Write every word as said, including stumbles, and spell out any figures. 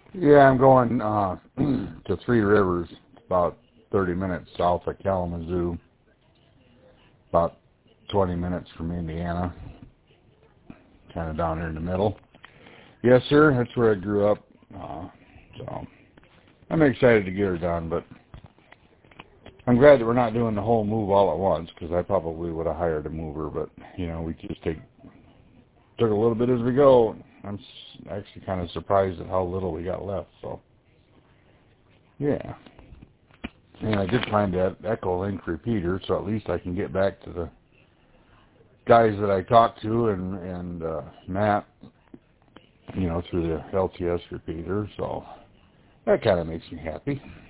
Yeah, I'm going uh, to Three Rivers, about thirty minutes south of Kalamazoo, about twenty minutes from Indiana, kind of down here in the middle. Yes, sir, that's where I grew up. Uh, so I'm excited to get her done, but I'm glad that we're not doing the whole move all at once, because I probably would have hired a mover, but, you know, we just take took a little bit as we go. I'm s- actually kind of surprised at how little we got left, so, yeah. And I did find that Echo Link repeater, so at least I can get back to the guys that I talked to and, and uh, Matt, you know, through the L T S repeater, so that kind of makes me happy.